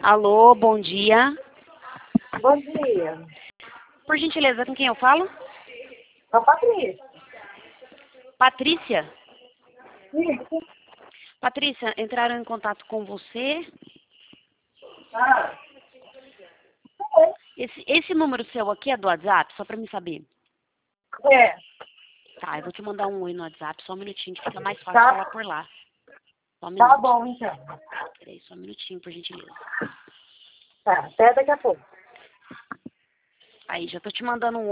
Alô, bom dia. Bom dia. Por gentileza, com quem eu falo? É a Patrícia. Patrícia? Isso. Patrícia, entraram em contato com você? Ah, Esse número seu aqui é do WhatsApp, só pra me saber. é. Tá, eu vou te mandar um oi no WhatsApp, só um minutinho, que fica mais fácil Tá. falar por lá. Só um Tá minuto. bom, então. Peraí, só um minutinho, por gentileza. Tá, até daqui a pouco. Aí, já tô te mandando um